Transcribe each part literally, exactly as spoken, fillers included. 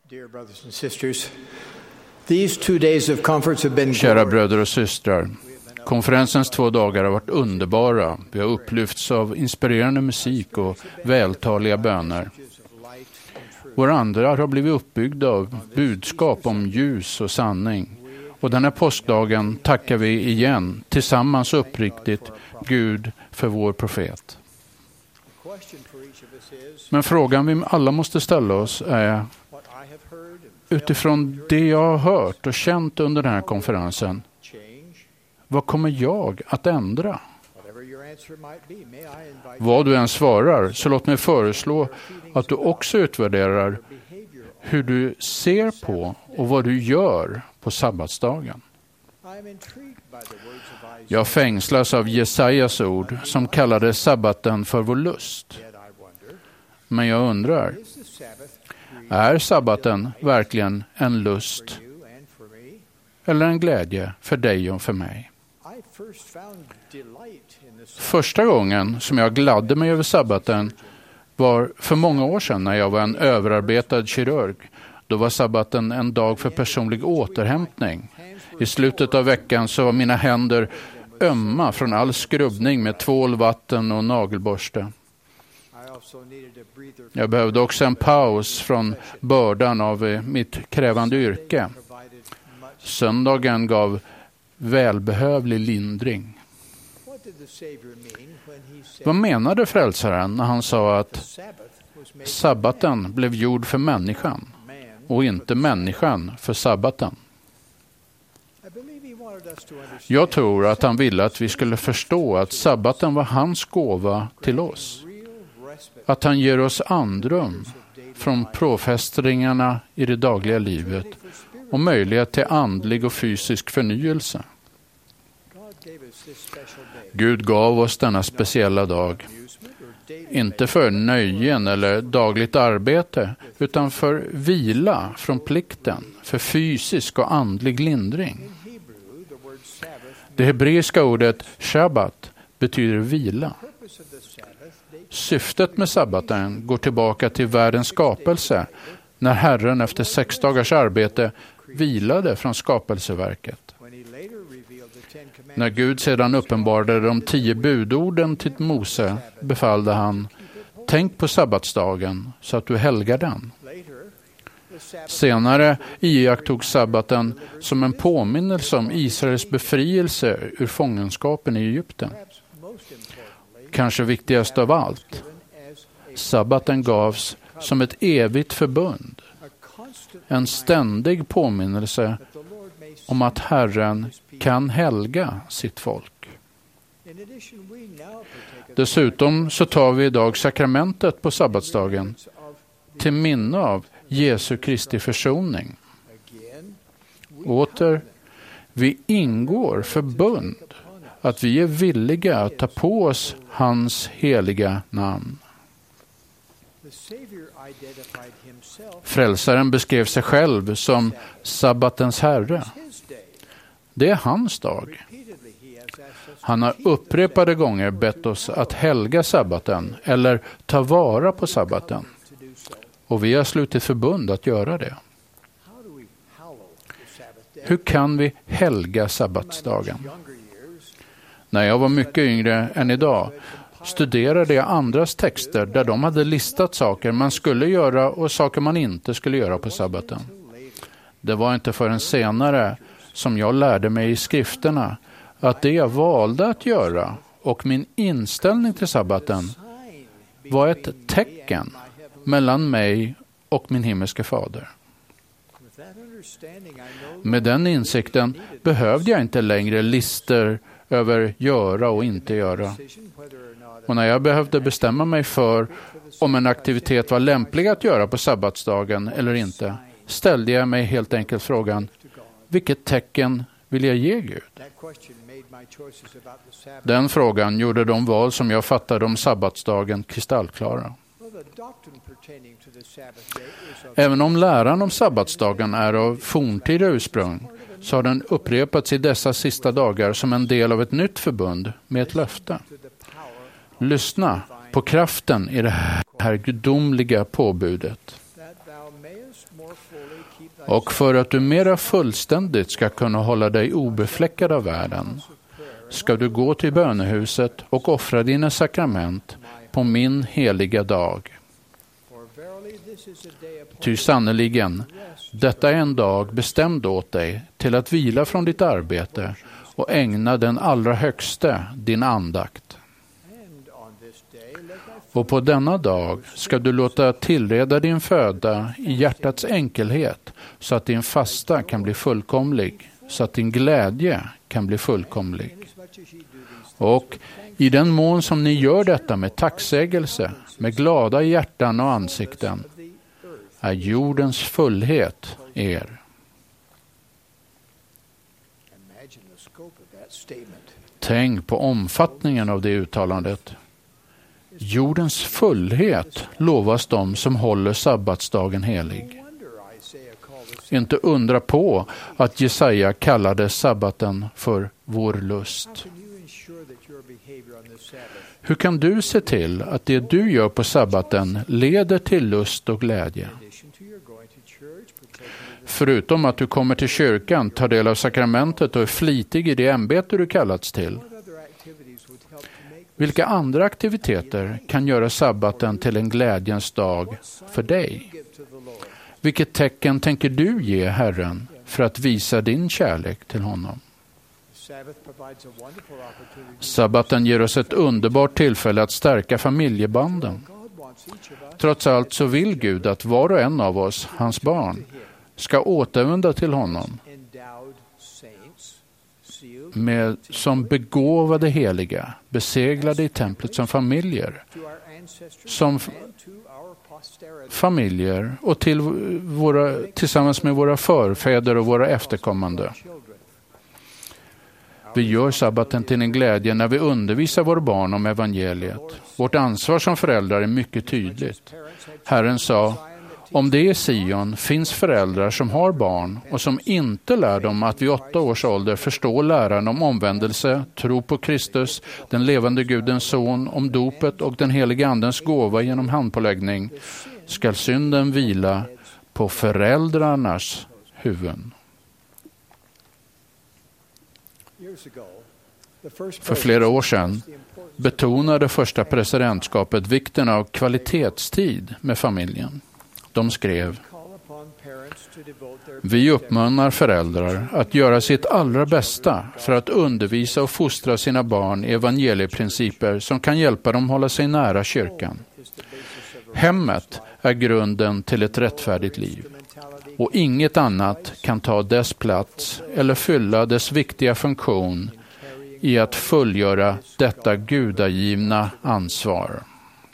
Kära bröder och systrar, konferensens två dagar har varit underbara. Vi har upplyfts av inspirerande musik och vältaliga böner. Våra andra har blivit uppbyggda av budskap om ljus och sanning. Och den här påskdagen tackar vi igen, tillsammans uppriktigt, Gud för vår profet. Men frågan vi alla måste ställa oss är, utifrån det jag har hört och känt under den här konferensen, vad kommer jag att ändra? Vad du än svarar, så låt mig föreslå att du också utvärderar hur du ser på och vad du gör på sabbatsdagen. Jag fängslas av Jesajas ord som kallade sabbaten för vår lust. Men jag undrar, är sabbaten verkligen en lust eller en glädje för dig och för mig? Första gången som jag gladde mig över sabbaten var för många år sedan när jag var en överarbetad kirurg. Då var sabbaten en dag för personlig återhämtning. I slutet av veckan så var mina händer ömma från all skrubbning med tvål, vatten och nagelborste. Jag behövde också en paus från bördan av mitt krävande yrke. Söndagen gav välbehövlig lindring. Vad menade frälsaren när han sa att sabbaten blev gjord för människan och inte människan för sabbaten? Jag tror att han ville att vi skulle förstå att sabbaten var hans gåva till oss. Att han ger oss andrum från påfrestningarna i det dagliga livet och möjlighet till andlig och fysisk förnyelse. Gud gav oss denna speciella dag, inte för nöjen eller dagligt arbete, utan för vila från plikten, för fysisk och andlig lindring. Det hebreiska ordet shabbat betyder vila. Syftet med sabbaten går tillbaka till världens skapelse, när Herren efter sex dagars arbete vilade från skapelseverket. När Gud sedan uppenbarade de tio budorden till Mose befallde han: tänk på sabbatsdagen så att du helgar den. Senare iakttog sabbaten som en påminnelse om Israels befrielse ur fångenskapen i Egypten. Kanske viktigast av allt, sabbaten gavs som ett evigt förbund, en ständig påminnelse om att Herren kan helga sitt folk. Dessutom så tar vi idag sakramentet på sabbatsdagen till minne av Jesu Kristi försoning. Åter, vi ingår förbund att vi är villiga att ta på oss hans heliga namn. Frälsaren beskrev sig själv som sabbatens herre. Det är hans dag. Han har upprepade gånger bett oss att helga sabbaten eller ta vara på sabbaten. Och vi har slutit förbund att göra det. Hur kan vi helga sabbatsdagen? När jag var mycket yngre än idag studerade jag andras texter där de hade listat saker man skulle göra och saker man inte skulle göra på sabbaten. Det var inte förrän senare som jag lärde mig i skrifterna att det jag valde att göra och min inställning till sabbaten var ett tecken mellan mig och min himmelske fader. Med den insikten behövde jag inte längre lister över göra och inte göra. Och när jag behövde bestämma mig för om en aktivitet var lämplig att göra på sabbatsdagen eller inte, ställde jag mig helt enkelt frågan: vilket tecken vill jag ge Gud? Den frågan gjorde de val som jag fattade om sabbatsdagen kristallklara. Även om läran om sabbatsdagen är av forntida ursprung, så har den upprepats i dessa sista dagar som en del av ett nytt förbund med ett löfte. Lyssna på kraften i det här gudomliga påbudet. Och för att du mera fullständigt ska kunna hålla dig obefläckad av världen ska du gå till bönehuset och offra dina sakrament på min heliga dag. Ty sannoliken, detta är en dag bestämd åt dig till att vila från ditt arbete och ägna den allra högste din andakt. Och på denna dag ska du låta tillreda din föda i hjärtats enkelhet så att din fasta kan bli fullkomlig, så att din glädje kan bli fullkomlig. Och i den mån som ni gör detta med tacksägelse, med glada hjärtan och ansikten, är jordens fullhet er. Tänk på omfattningen av det uttalandet. Jordens fullhet lovas dem som håller sabbatsdagen helig. Inte undra på att Jesaja kallade sabbaten för vår lust. Hur kan du se till att det du gör på sabbaten leder till lust och glädje? Förutom att du kommer till kyrkan, tar del av sakramentet och är flitig i det ämbete du kallats till. Vilka andra aktiviteter kan göra sabbaten till en glädjens dag för dig? Vilket tecken tänker du ge Herren för att visa din kärlek till honom? Sabbaten ger oss ett underbart tillfälle att stärka familjebanden. Trots allt så vill Gud att var och en av oss, hans barn, ska återvända till honom med, som begåvade heliga, beseglade i templet som familjer, som familjer och till våra, tillsammans med våra förfäder och våra efterkommande. Vi gör sabbaten till en glädje när vi undervisar våra barn om evangeliet. Vårt ansvar som föräldrar är mycket tydligt. Herren sa, om det är Sion finns föräldrar som har barn och som inte lär dem att vid åtta års ålder förstå läran om omvändelse, tro på Kristus, den levande Gudens son, om dopet och den heliga andens gåva genom handpåläggning, skall synden vila på föräldrarnas huvuden. För flera år sedan betonade första presidentskapet vikten av kvalitetstid med familjen. De skrev, vi uppmanar föräldrar att göra sitt allra bästa för att undervisa och fostra sina barn i evangelieprinciper som kan hjälpa dem hålla sig nära kyrkan. Hemmet är grunden till ett rättfärdigt liv. Och inget annat kan ta dess plats eller fylla dess viktiga funktion i att fullgöra detta gudagivna ansvar.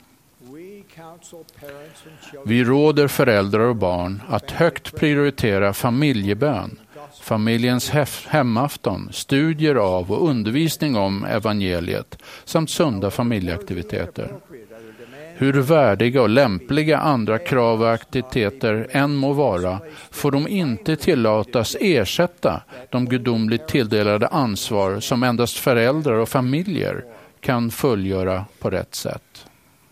Vi råder föräldrar och barn att högt prioritera familjebön, familjens hemafton, studier av och undervisning om evangeliet samt sunda familjeaktiviteter. Hur värdiga och lämpliga andra krav och aktiviteter än må vara, får de inte tillåtas ersätta de gudomligt tilldelade ansvar som endast föräldrar och familjer kan fullgöra på rätt sätt.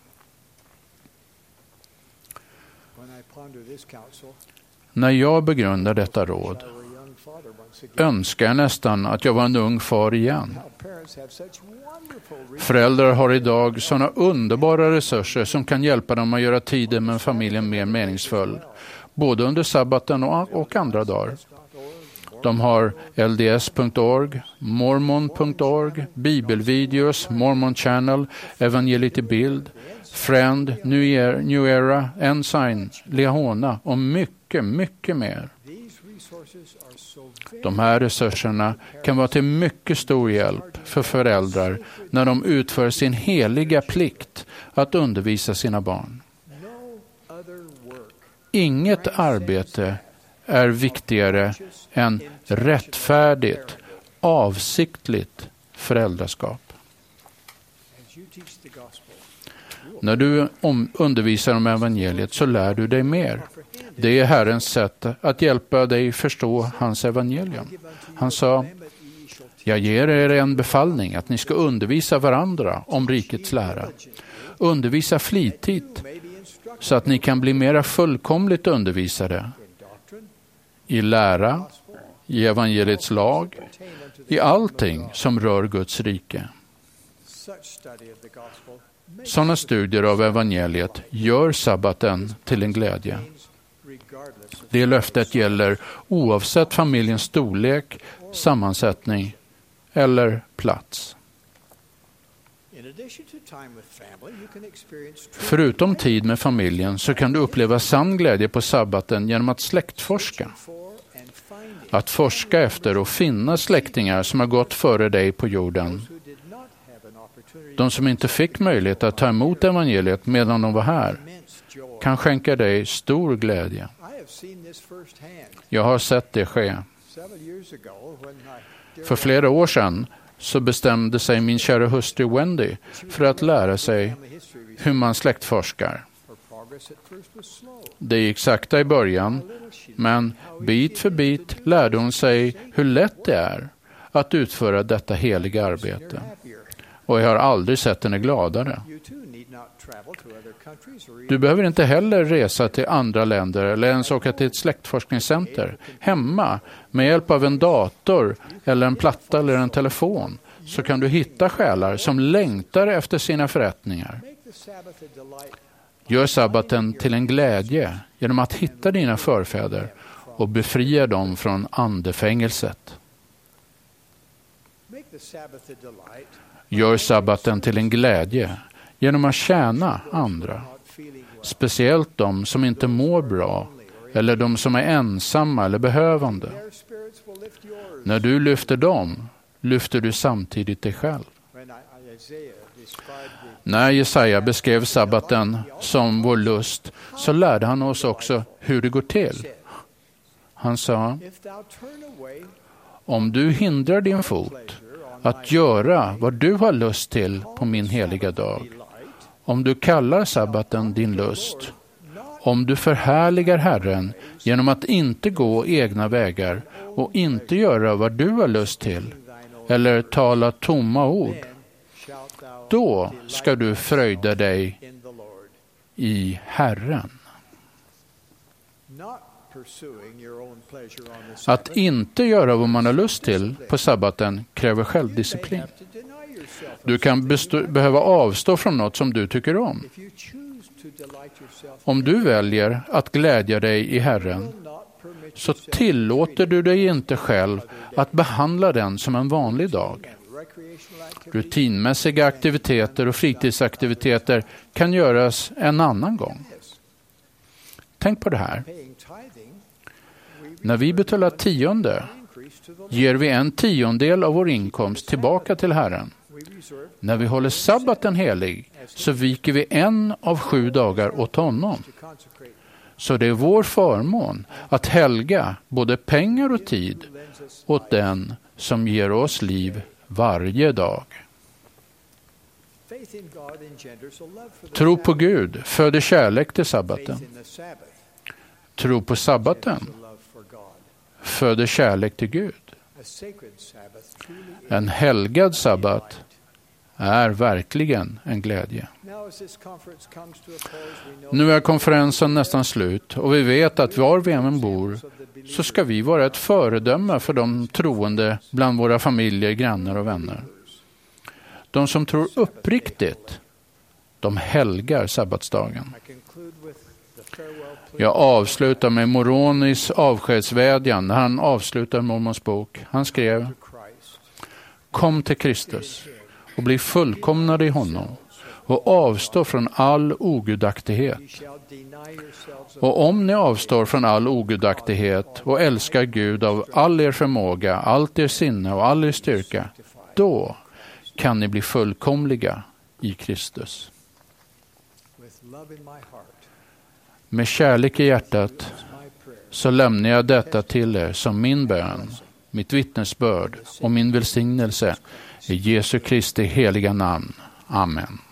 När jag begrundar detta råd önskar jag nästan att jag var en ung far igen. Föräldrar har idag sådana underbara resurser som kan hjälpa dem att göra tiden med familjen mer meningsfull, både under sabbaten och, och andra dagar. De har L D S punkt org, mormon punkt org, bibelvideos, Mormon Channel, Evangelity Bild, Friend, New, Year, New Era, Ensign, Leona och mycket, mycket mer. De här resurserna kan vara till mycket stor hjälp för föräldrar när de utför sin heliga plikt att undervisa sina barn. Inget arbete är viktigare än rättfärdigt, avsiktligt föräldraskap. När du om, undervisar om evangeliet så lär du dig mer. Det är Herrens sätt att hjälpa dig förstå hans evangelium. Han sa, jag ger er en befallning att ni ska undervisa varandra om rikets lära. Undervisa flitigt så att ni kan bli mera fullkomligt undervisade i lära, i evangeliets lag, i allting som rör Guds rike. Sådana studier av evangeliet gör sabbaten till en glädje. Det löftet gäller oavsett familjens storlek, sammansättning eller plats. Förutom tid med familjen så kan du uppleva sann glädje på sabbaten genom att släktforska. Att forska efter och finna släktingar som har gått före dig på jorden. De som inte fick möjlighet att ta emot evangeliet medan de var här kan skänka dig stor glädje. Jag har sett det ske. För flera år sedan så bestämde sig min kära hustru Wendy för att lära sig hur man släktforskar. Det gick sakta i början, men bit för bit lärde hon sig hur lätt det är att utföra detta heliga arbete. Och jag har aldrig sett henne gladare. Du behöver inte heller resa till andra länder eller ens åka till ett släktforskningscenter. Hemma, med hjälp av en dator eller en platta eller en telefon, så kan du hitta själar som längtar efter sina förrättningar. Gör sabbaten till en glädje genom att hitta dina förfäder och befria dem från andefängelset. Gör sabbaten till en glädje genom att tjäna andra, speciellt de som inte mår bra eller de som är ensamma eller behövande. När du lyfter dem, lyfter du samtidigt dig själv. När Jesaja beskrev sabbaten som vår lust, så lärde han oss också hur det går till. Han sa: om du hindrar din fot att göra vad du har lust till på min heliga dag, om du kallar sabbaten din lust, om du förhärligar Herren genom att inte gå egna vägar och inte göra vad du har lust till eller tala tomma ord, då ska du fröjda dig i Herren. Att inte göra vad man har lust till på sabbaten kräver självdisciplin. Du kan bestå, behöva avstå från något som du tycker om. Om du väljer att glädja dig i Herren, så tillåter du dig inte själv att behandla den som en vanlig dag. Rutinmässiga aktiviteter och fritidsaktiviteter kan göras en annan gång. Tänk på det här. När vi betalar tionde ger vi en tiondel av vår inkomst tillbaka till Herren. När vi håller sabbaten helig så viker vi en av sju dagar åt honom. Så det är vår förmån att helga både pengar och tid åt den som ger oss liv varje dag. Tro på Gud föder kärlek till sabbaten. Tro på sabbaten föder kärlek till Gud. En helgad sabbat är verkligen en glädje. Nu är konferensen nästan slut och vi vet att var vi än bor så ska vi vara ett föredöme för de troende bland våra familjer, grannar och vänner. De som tror uppriktigt, de helgar sabbatsdagen. Jag avslutar med Moronis avskedsvädjan när han avslutar Mormons bok. Han skrev: kom till Kristus och bli fullkomnade i honom och avstå från all ogudaktighet. Och om ni avstår från all ogudaktighet och älskar Gud av all er förmåga, allt er sinne och all er styrka, då kan ni bli fullkomliga i Kristus. Med kärlek i hjärtat så lämnar jag detta till er som min bön, mitt vittnesbörd och min välsignelse i Jesu Kristi heliga namn. Amen.